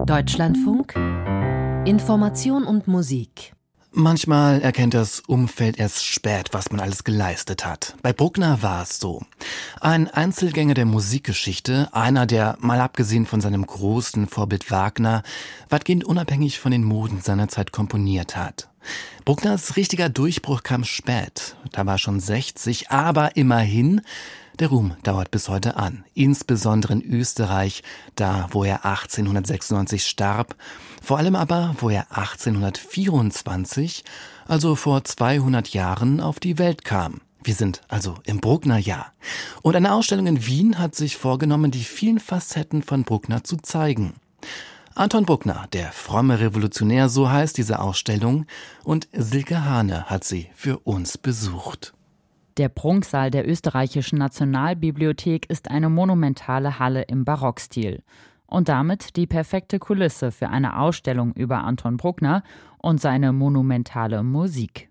Deutschlandfunk Information und Musik. Manchmal erkennt das Umfeld erst spät, was man alles geleistet hat. Bei Bruckner war es so. Ein Einzelgänger der Musikgeschichte, einer, der, mal abgesehen von seinem großen Vorbild Wagner, weitgehend unabhängig von den Moden seiner Zeit komponiert hat. Bruckners richtiger Durchbruch kam spät. Da war er schon 60, aber immerhin, der Ruhm dauert bis heute an. Insbesondere in Österreich, da wo er 1896 starb. Vor allem aber, wo er 1824, also vor 200 Jahren, auf die Welt kam. Wir sind also im Bruckner-Jahr. Und eine Ausstellung in Wien hat sich vorgenommen, die vielen Facetten von Bruckner zu zeigen. Anton Bruckner, der fromme Revolutionär, so heißt diese Ausstellung, und Silke Hane hat sie für uns besucht. Der Prunksaal der Österreichischen Nationalbibliothek ist eine monumentale Halle im Barockstil und damit die perfekte Kulisse für eine Ausstellung über Anton Bruckner und seine monumentale Musik.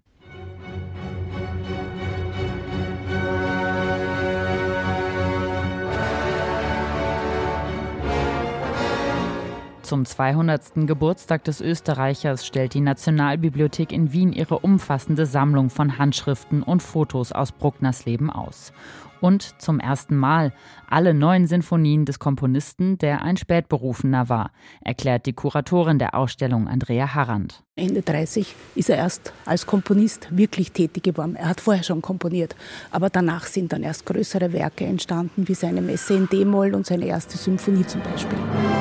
Zum 200. Geburtstag des Österreichers stellt die Nationalbibliothek in Wien ihre umfassende Sammlung von Handschriften und Fotos aus Bruckners Leben aus. Und zum ersten Mal alle 9 Sinfonien des Komponisten, der ein Spätberufener war, erklärt die Kuratorin der Ausstellung Andrea Harrand. Ende 30 ist er erst als Komponist wirklich tätig geworden. Er hat vorher schon komponiert, aber danach sind dann erst größere Werke entstanden, wie seine Messe in D-Moll und seine erste Symphonie zum Beispiel.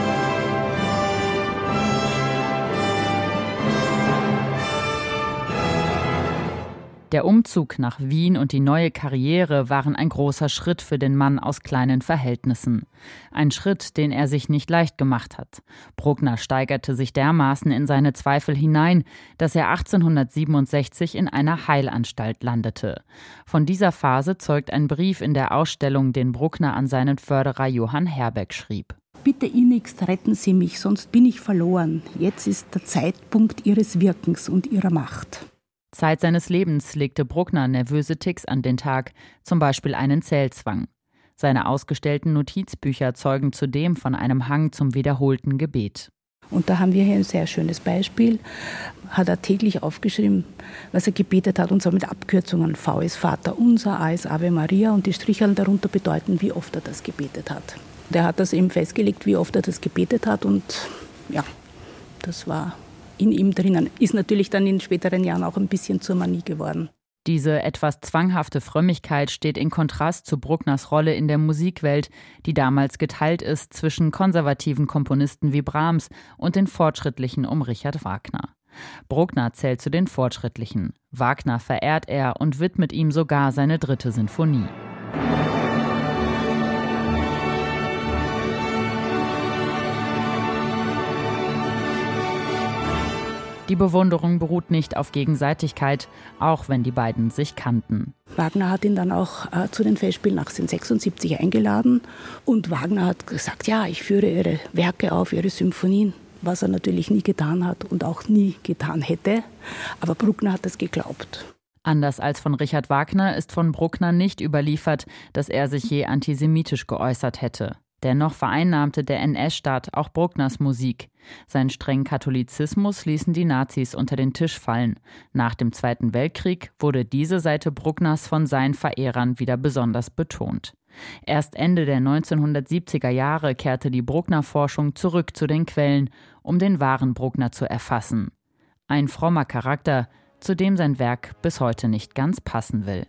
Der Umzug nach Wien und die neue Karriere waren ein großer Schritt für den Mann aus kleinen Verhältnissen. Ein Schritt, den er sich nicht leicht gemacht hat. Bruckner steigerte sich dermaßen in seine Zweifel hinein, dass er 1867 in einer Heilanstalt landete. Von dieser Phase zeugt ein Brief in der Ausstellung, den Bruckner an seinen Förderer Johann Herbeck schrieb. Bitte innigst retten Sie mich, sonst bin ich verloren. Jetzt ist der Zeitpunkt Ihres Wirkens und Ihrer Macht. Zeit seines Lebens legte Bruckner nervöse Tics an den Tag, zum Beispiel einen Zählzwang. Seine ausgestellten Notizbücher zeugen zudem von einem Hang zum wiederholten Gebet. Und da haben wir hier ein sehr schönes Beispiel. Hat er täglich aufgeschrieben, was er gebetet hat, und zwar mit Abkürzungen. V ist Vater unser, A ist Ave Maria, und die Strichel darunter bedeuten, wie oft er das gebetet hat. Der hat das eben festgelegt, wie oft er das gebetet hat, und ja, das war in ihm drinnen. Ist natürlich dann in späteren Jahren auch ein bisschen zur Manie geworden. Diese etwas zwanghafte Frömmigkeit steht in Kontrast zu Bruckners Rolle in der Musikwelt, die damals geteilt ist zwischen konservativen Komponisten wie Brahms und den Fortschrittlichen um Richard Wagner. Bruckner zählt zu den Fortschrittlichen. Wagner verehrt er und widmet ihm sogar seine 3. Sinfonie. Die Bewunderung beruht nicht auf Gegenseitigkeit, auch wenn die beiden sich kannten. Wagner hat ihn dann auch zu den Festspielen 1876 eingeladen, und Wagner hat gesagt, ja, ich führe Ihre Werke auf, Ihre Symphonien, was er natürlich nie getan hat und auch nie getan hätte. Aber Bruckner hat das geglaubt. Anders als von Richard Wagner ist von Bruckner nicht überliefert, dass er sich je antisemitisch geäußert hätte. Dennoch vereinnahmte der NS-Staat auch Bruckners Musik. Seinen strengen Katholizismus ließen die Nazis unter den Tisch fallen. Nach dem Zweiten Weltkrieg wurde diese Seite Bruckners von seinen Verehrern wieder besonders betont. Erst Ende der 1970er Jahre kehrte die Bruckner-Forschung zurück zu den Quellen, um den wahren Bruckner zu erfassen. Ein frommer Charakter, zu dem sein Werk bis heute nicht ganz passen will.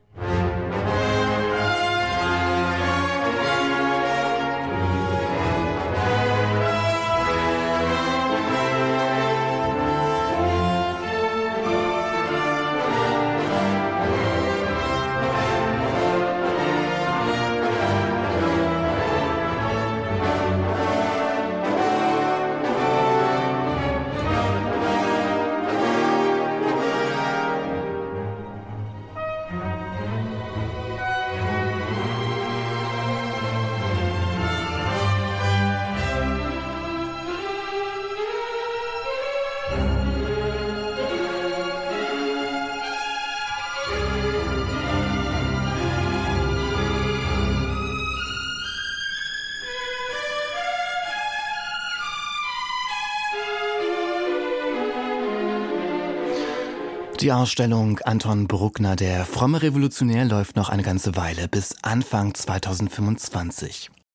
Die Ausstellung Anton Bruckner, der fromme Revolutionär, läuft noch eine ganze Weile bis Anfang 2025.